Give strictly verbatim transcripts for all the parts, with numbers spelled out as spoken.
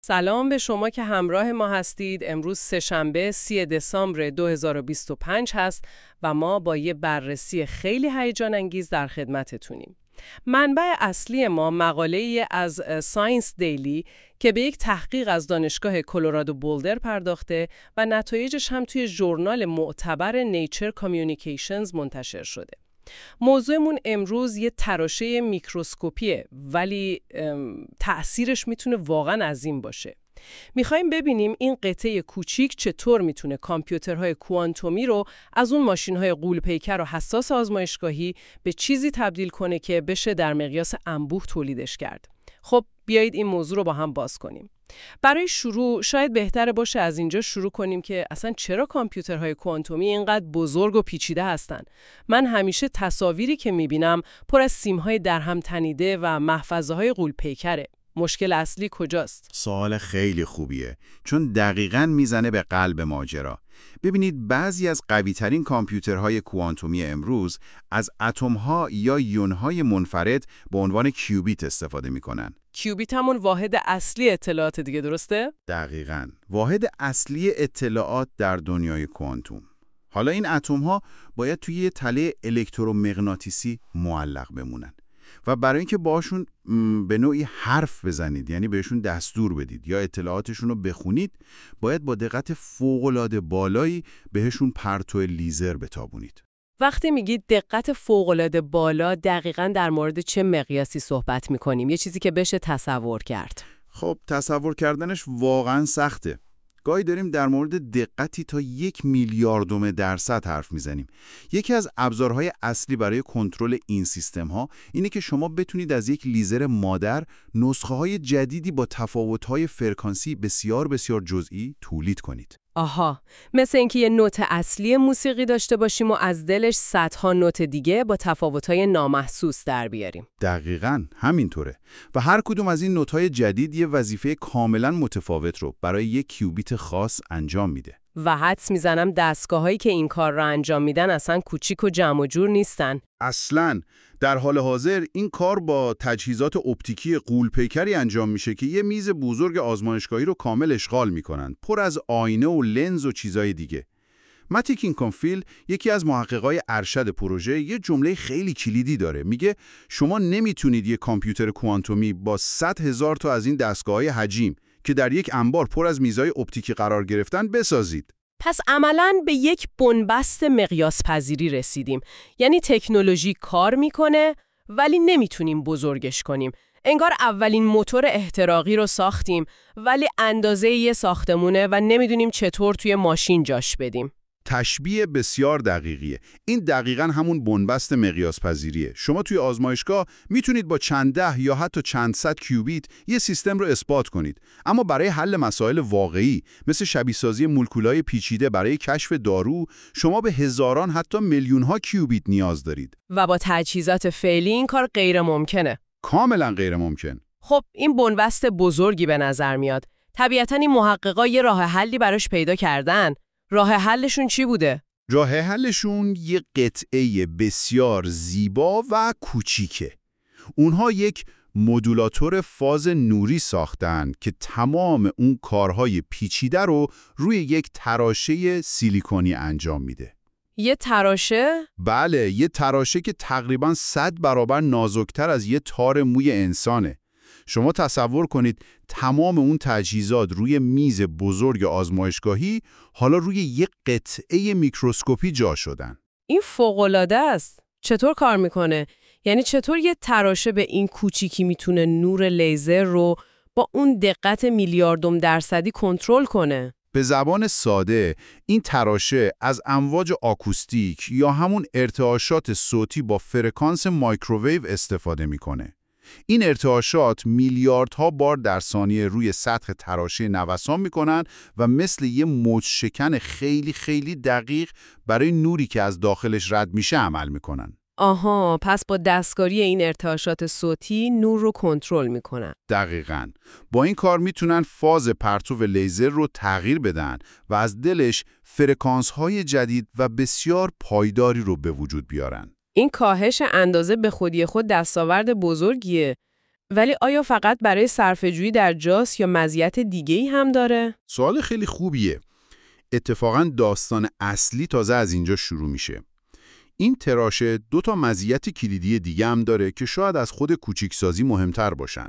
سلام به شما که همراه ما هستید. امروز سه‌شنبه سی دسامبر دو هزار و بیست و پنج هست و ما با یه بررسی خیلی هیجان انگیز در خدمتتونیم. منبع اصلی ما مقاله‌ای از ساینس دیلی که به یک تحقیق از دانشگاه کلرادو بولدر پرداخته و نتایجش هم توی ژورنال معتبر نیچر کامیونیکیشنز منتشر شده. موضوعمون امروز یه تراشه میکروسکوپیه، ولی تأثیرش میتونه واقعا عظیم باشه. میخوایم ببینیم این قطعه کوچیک چطور میتونه کامپیوترهای کوانتومی رو از اون ماشین‌های غول‌پیکر و حساس آزمایشگاهی به چیزی تبدیل کنه که بشه در مقیاس انبوه تولیدش کرد. خب بیایید این موضوع رو با هم باز کنیم. برای شروع شاید بهتره باشه از اینجا شروع کنیم که اصلا چرا کامپیوترهای کوانتومی اینقدر بزرگ و پیچیده هستن. من همیشه تصاویری که میبینم پر از سیم‌های درهم تنیده و محفظه‌های غول‌پیکره. مشکل اصلی کجاست؟ سوال خیلی خوبیه، چون دقیقاً میزنه به قلب ماجرا. ببینید بعضی از قوی‌ترین کامپیوترهای کوانتومی امروز از اتم‌ها یا یون‌های منفرد به عنوان کیوبیت استفاده میکنن. کیوبیت همون واحد اصلی اطلاعات دیگه، درسته؟ دقیقاً، واحد اصلی اطلاعات در دنیای کوانتوم. حالا این اتم‌ها باید توی یه تله الکترومغناطیسی معلق بمونن و برای اینکه باشون به نوعی حرف بزنید، یعنی بهشون دستور بدید یا اطلاعاتشون رو بخونید، باید با دقت فوق‌العاده بالایی بهشون پرتو لیزر بتابونید. وقتی میگید دقت فوق‌العاده بالا، دقیقاً در مورد چه مقیاسی صحبت میکنیم؟ یه چیزی که بشه تصور کرد. خب تصور کردنش واقعاً سخته. گاهی داریم در مورد دقتی تا یک میلیاردم درصد حرف میزنیم. یکی از ابزارهای اصلی برای کنترل این سیستم‌ها اینه که شما بتونید از یک لیزر مادر نسخه‌های جدیدی با تفاوت‌های فرکانسی بسیار بسیار جزئی تولید کنید. آها، مثل اینکه یه نوت اصلی موسیقی داشته باشیم و از دلش صدها نوت دیگه با تفاوت‌های نامحسوس در بیاریم. دقیقاً همینطوره. و هر کدوم از این نوت‌های جدید یه وظیفه کاملاً متفاوت رو برای یک کیوبیت خاص انجام میده. و حدس میزنم دستگاه‌هایی که این کار رو انجام میدن اصلاً کوچیک و جمع و جور نیستن. اصلاً در حال حاضر این کار با تجهیزات اپتیکی غول‌پیکری انجام میشه که یه میز بزرگ آزمایشگاهی رو کامل اشغال میکنن، پر از آینه و لنز و چیزای دیگه. متی کینکانفیل، یکی از محققای ارشد پروژه، یه جمله خیلی کلیدی داره. میگه شما نمیتونید یه کامپیوتر کوانتومی با صد هزار تا از این دستگاه‌های حجیم که در یک انبار پر از میزای اپتیکی قرار گرفتن بسازید. پس عملاً به یک بنبست مقیاس پذیری رسیدیم. یعنی تکنولوژی کار میکنه ولی نمیتونیم بزرگش کنیم. انگار اولین موتور احتراقی رو ساختیم ولی اندازه یه ساختمونه و نمیدونیم چطور توی ماشین جاش بدیم. تشبیه بسیار دقیقیه. این دقیقاً همون بنبست مقیاس پذیریه. شما توی آزمایشگاه میتونید با چند ده یا حتی چند صد کیوبیت یه سیستم رو اثبات کنید، اما برای حل مسائل واقعی مثل شبیه سازی مولکولای پیچیده برای کشف دارو، شما به هزاران حتی میلیون ها کیوبیت نیاز دارید. و با تجهیزات فعلی این کار غیر ممکنه. کاملاً غیر ممکن. خب این بنبست بزرگی به نظر میاد. طبیعتاً این محققا یه راه حلی براش پیدا کردن. راه حلشون چی بوده؟ راه حلشون یه قطعه بسیار زیبا و کوچیکه. اونها یک مدولاتور فاز نوری ساختن که تمام اون کارهای پیچیده رو روی یک تراشه سیلیکونی انجام میده. یه تراشه؟ بله، یه تراشه که تقریباً صد برابر نازکتر از یه تار موی انسانه. شما تصور کنید تمام اون تجهیزات روی میز بزرگ آزمایشگاهی حالا روی یک قطعه میکروسکوپی جا شدن. این فوق‌العاده است. چطور کار میکنه؟ یعنی چطور یه تراشه به این کوچیکی میتونه نور لیزر رو با اون دقت میلیاردم درصدی کنترل کنه؟ به زبان ساده، این تراشه از امواج آکوستیک یا همون ارتعاشات صوتی با فرکانس مایکروویو استفاده میکنه. این ارتعاشات میلیاردها بار در ثانیه روی سطح تراشه نوسان میکنن و مثل یه موج شکن خیلی خیلی دقیق برای نوری که از داخلش رد میشه عمل میکنن. آها، پس با دستکاری این ارتعاشات صوتی نور رو کنترل میکنن. دقیقاً. با این کار میتونن فاز پرتو لیزر رو تغییر بدن و از دلش فرکانس‌های جدید و بسیار پایداری رو به وجود بیارن. این کاهش اندازه به خودی خود دستاورد بزرگیه. ولی آیا فقط برای صرفه‌جویی در جاست یا مزیت دیگه‌ای هم داره؟ سوال خیلی خوبیه. اتفاقاً داستان اصلی تازه از اینجا شروع میشه. این تراشه دو تا مزیت کلیدی دیگه هم داره که شاید از خود کوچیکسازی مهمتر باشن.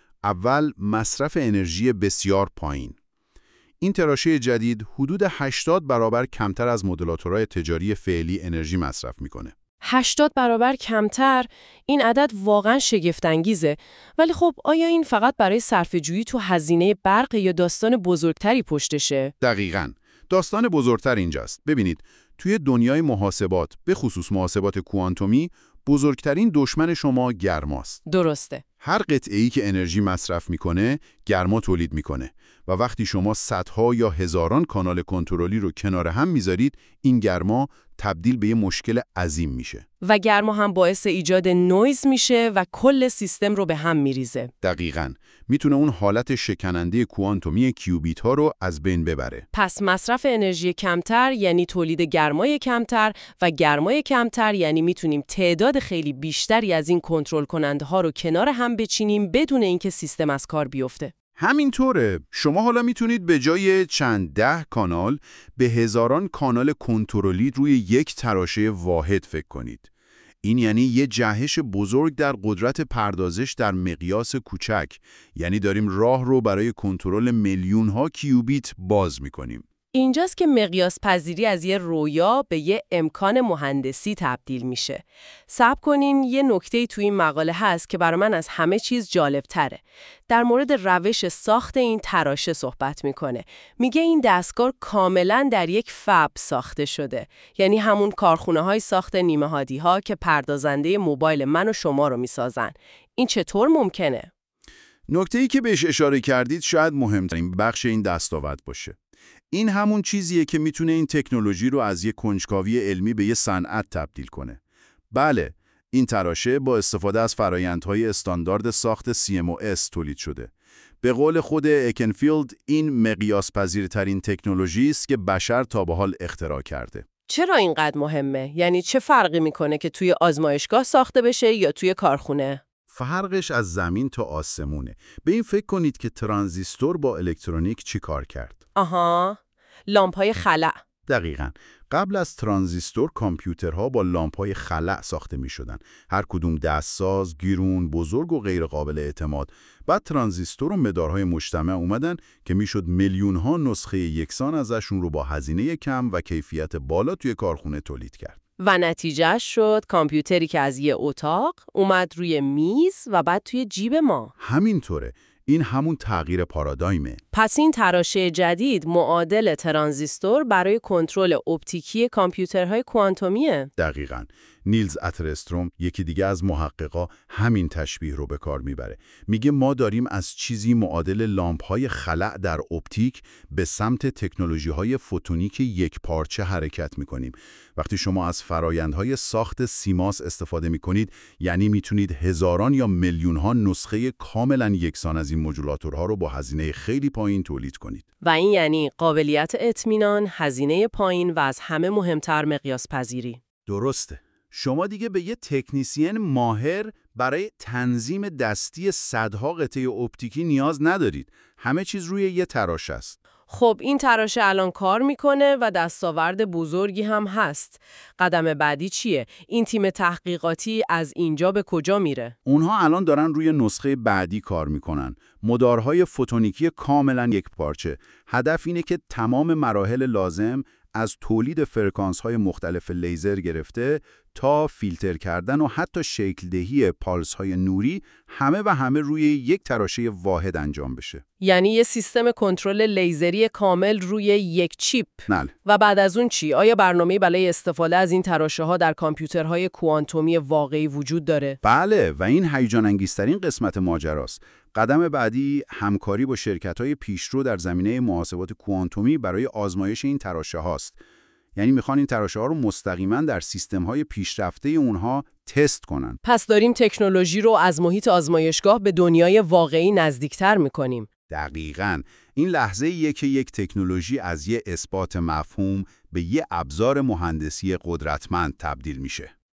اول، مصرف انرژی بسیار پایین. این تراشه جدید حدود هشتاد برابر کمتر از مدلاتورهای تجاری فعلی انرژی مصرف میکنه. هشتاد برابر کمتر؟ این عدد واقعا شگفت‌انگیزه. ولی خب آیا این فقط برای صرفه‌جویی تو هزینه برق یا داستان بزرگتری پشتشه؟ دقیقاً. داستان بزرگتر اینجاست. ببینید، توی دنیای محاسبات، به خصوص محاسبات کوانتومی، بزرگترین دشمن شما گرماست. درسته. هر قطعه‌ای که انرژی مصرف میکنه، گرما تولید میکنه و وقتی شما صدها یا هزاران کانال کنترلی رو کنار هم میذارید، این گرما تبدیل به یه مشکل عظیم میشه. و گرما هم باعث ایجاد نویز میشه و کل سیستم رو به هم میریزه. دقیقاً. میتونه اون حالت شکننده کوانتومی کیوبیت ها رو از بین ببره. پس مصرف انرژی کمتر یعنی تولید گرمای کمتر و گرمای کمتر یعنی میتونیم تعداد خیلی بیشتری از این کنترل کننده ها رو کنار هم بچینیم بدون اینکه سیستم از کار بیفته. همینطوره. شما حالا میتونید به جای چند ده کانال به هزاران کانال کنترلی روی یک تراشه واحد فکر کنید. این یعنی یه جهش بزرگ در قدرت پردازش در مقیاس کوچک. یعنی داریم راه رو برای کنترل میلیون ها کیوبیت باز میکنیم. اینجاست که مقیاس پذیری از یه رویا به یه امکان مهندسی تبدیل میشه. صبر کنین، یه نکته‌ای توی این مقاله هست که برای من از همه چیز جالب تره. در مورد روش ساخت این تراشه صحبت میکنه. میگه این دستگاه کاملا در یک فاب ساخته شده. یعنی همون کارخونه های ساخت نیمه هادی ها که پردازنده موبایل من و شما رو میسازن. این چطور ممکنه؟ نکته‌ای که بهش اشاره کردید شاید مهمترین بخش این دستاورد باشه. این همون چیزیه که میتونه این تکنولوژی رو از یک کنجکاوی علمی به یه صنعت تبدیل کنه. بله، این تراشه با استفاده از فرآیندهای استاندارد ساخت سی ام او اس تولید شده. به قول خود اکنفیلد، این مقیاس پذیرترین تکنولوژی است که بشر تا به حال اختراع کرده. چرا اینقدر مهمه؟ یعنی چه فرقی میکنه که توی آزمایشگاه ساخته بشه یا توی کارخونه؟ فرقش از زمین تا آسمونه. به این فکر کنید که ترانزیستور با الکترونیک چی کار کرد. آها، لامپ‌های خلأ. دقیقاً. قبل از ترانزیستور کامپیوترها با لامپ‌های خلأ ساخته می‌شدن. هر کدوم دستساز، گیرون، بزرگ و غیر قابل اعتماد. بعد ترانزیستور و مدارهای مجتمع اومدن که میشد میلیون‌ها نسخه یکسان ازشون رو با هزینه کم و کیفیت بالا توی کارخونه تولید کرد. و نتیجه شد کامپیوتری که از یه اتاق اومد روی میز و بعد توی جیب ما. همینطوره. این همون تغییر پارادایمه. پس این تراشه جدید معادل ترانزیستور برای کنترل اپتیکی کامپیوترهای کوانتومیه. دقیقاً. نیلز اترستروم، یکی دیگه از محققا، همین تشبیه رو به کار میبره. میگه ما داریم از چیزی معادل لامپ‌های خلأ در اپتیک به سمت تکنولوژی‌های فوتونیک یک پارچه حرکت میکنیم. وقتی شما از فرایندهای ساخت سیماس استفاده میکنید، یعنی میتونید هزاران یا میلیون‌ها نسخه کاملاً یکسان از این مدولاتورها رو با هزینه خیلی پایین تولید کنید. و این یعنی قابلیت اطمینان، هزینه پایین و از همه مهمتر مقیاس پذیری. درسته. شما دیگه به یه تکنیسین ماهر برای تنظیم دستی صدها قطعه اپتیکی نیاز ندارید. همه چیز روی یه تراشه است. خب این تراشه الان کار میکنه و دستاورد بزرگی هم هست. قدم بعدی چیه؟ این تیم تحقیقاتی از اینجا به کجا میره؟ اونها الان دارن روی نسخه بعدی کار میکنن. مدارهای فوتونیکی کاملا یک پارچه. هدف اینه که تمام مراحل لازم از تولید فرکانس‌های مختلف لیزر گرفته تا فیلتر کردن و حتی شکل دهی پالس‌های نوری همه و همه روی یک تراشه واحد انجام بشه. یعنی یه سیستم کنترل لیزری کامل روی یک چیپ. بله. و بعد از اون چی؟ آیا برنامه‌ای برای استفاده از این تراشه‌ها در کامپیوترهای کوانتومی واقعی وجود داره؟ بله، و این هیجان انگیزترین قسمت ماجراست. قدم بعدی همکاری با شرکت‌های پیشرو در زمینه محاسبات کوانتومی برای آزمایش این تراشه هاست. یعنی میخوان این تراشه ها رو مستقیما در سیستم‌های پیشرفته اونها تست کنن. پس داریم تکنولوژی رو از محیط آزمایشگاه به دنیای واقعی نزدیکتر میکنیم. دقیقاً. این لحظه ایه که یک تکنولوژی از یه اثبات مفهوم به یه ابزار مهندسی قدرتمند تبدیل میشه.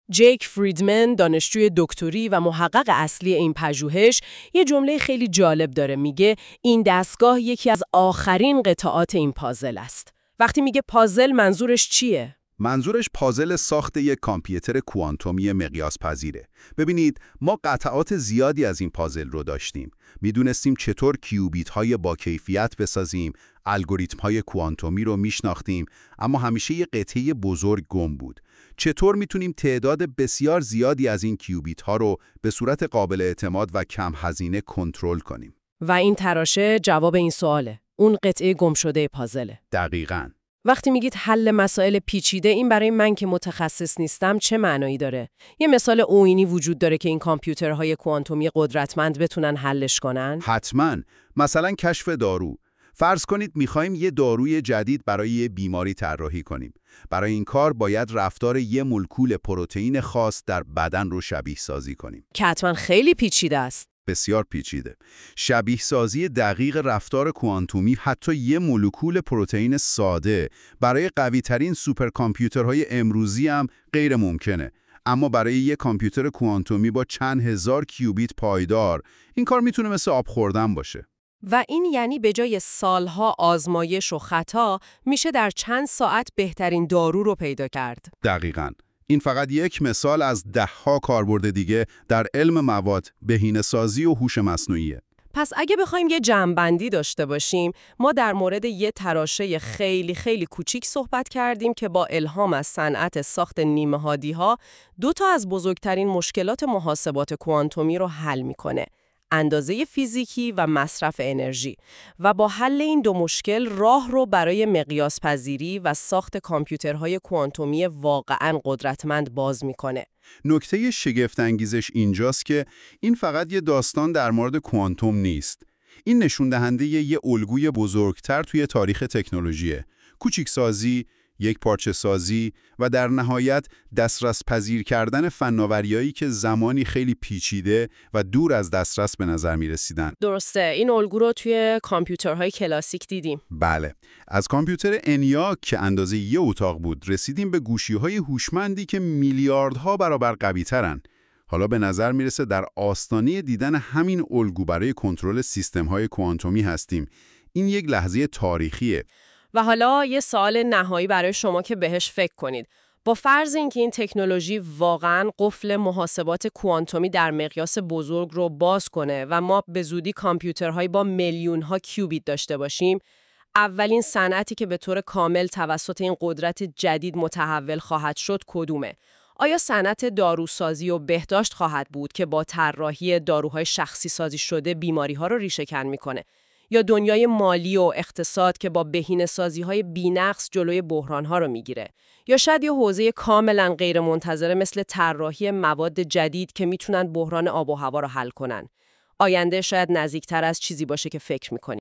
جیک فریدمن، دانشجوی دکتری و محقق اصلی این پژوهش، یه جمله خیلی جالب داره. میگه این دستگاه یکی از آخرین قطعات این پازل است. وقتی میگه پازل منظورش چیه؟ منظورش پازل ساخت یک کامپیوتر کوانتومی مقیاس پذیره. ببینید، ما قطعات زیادی از این پازل رو داشتیم. میدونستیم چطور کیوبیت های با کیفیت بسازیم، الگوریتم های کوانتومی رو میشناختیم، اما همیشه یه قطعه بزرگ گم بود. چطور میتونیم تعداد بسیار زیادی از این کیوبیت ها رو به صورت قابل اعتماد و کم هزینه کنترل کنیم؟ و این تراشه جواب این سواله. اون قطعه گم شده پازله. دقیقاً. وقتی میگید حل مسائل پیچیده، این برای من که متخصص نیستم چه معنایی داره؟ یه مثال عینی وجود داره که این کامپیوترهای کوانتومی قدرتمند بتونن حلش کنن؟ حتماً. مثلا کشف دارو. فرض کنید میخوایم یه داروی جدید برای یه بیماری طراحی کنیم. برای این کار باید رفتار یه مولکول پروتئین خاص در بدن رو شبیه سازی کنیم. که حتما خیلی پیچیده است. بسیار پیچیده. شبیه سازی دقیق رفتار کوانتومی حتی یه مولکول پروتئین ساده برای قوی ترین سوپرکامپیوترهای امروزی هم غیر ممکنه. اما برای یه کامپیوتر کوانتومی با چند هزار کیوبیت پایدار، این کار میتونه مثل آب خوردن باشه. و این یعنی به جای سالها آزمایش و خطا میشه در چند ساعت بهترین دارو رو پیدا کرد. دقیقاً. این فقط یک مثال از ده‌ها کاربرد دیگه در علم مواد، بهینه‌سازی و هوش مصنوعیه. پس اگه بخوایم یه جمع‌بندی داشته باشیم، ما در مورد یه تراشه خیلی خیلی کوچیک صحبت کردیم که با الهام از صنعت ساخت نیمه‌هادی‌ها دو تا از بزرگترین مشکلات محاسبات کوانتومی رو حل میکنه: اندازه فیزیکی و مصرف انرژی، و با حل این دو مشکل راه رو برای مقیاس پذیری و ساخت کامپیوترهای کوانتومی واقعاً قدرتمند باز میکنه. نکته شگفت انگیزش اینجاست که این فقط یه داستان در مورد کوانتوم نیست. این نشون دهنده یه الگوی بزرگتر توی تاریخ تکنولوژیه. کوچیکسازی، یک پارچه سازی و در نهایت دسترس پذیر کردن فناوریایی که زمانی خیلی پیچیده و دور از دسترس به نظر می رسیدن. درسته، این الگو رو توی کامپیوترهای کلاسیک دیدیم. بله، از کامپیوتر انیاک که اندازه یه اتاق بود رسیدیم به گوشی‌های هوشمندی که میلیاردها برابر قوی‌ترن. حالا به نظر میرسه در آستانه دیدن همین الگو برای کنترل سیستم‌های کوانتومی هستیم. این یک لحظه تاریخیه. و حالا یه سوال نهایی برای شما که بهش فکر کنید. با فرض اینکه این تکنولوژی واقعاً قفل محاسبات کوانتومی در مقیاس بزرگ رو باز کنه و ما به زودی کامپیوترهای با میلیون‌ها کیوبیت داشته باشیم، اولین صنعتی که به طور کامل توسط این قدرت جدید متحول خواهد شد کدومه؟ آیا صنعت داروسازی و بهداشت خواهد بود که با طراحی داروهای شخصی سازی شده بیماری‌ها رو ریشه‌کن می‌کنه؟ یا دنیای مالی و اقتصاد که با بهینه‌سازی‌های بی‌نقص جلوی بحران‌ها رو میگیره؟ یا شاید یه حوزه کاملاً غیرمنتظره مثل طراحی مواد جدید که میتونن بحران آب و هوا رو حل کنن؟ آینده شاید نزدیکتر از چیزی باشه که فکر می‌کنیم.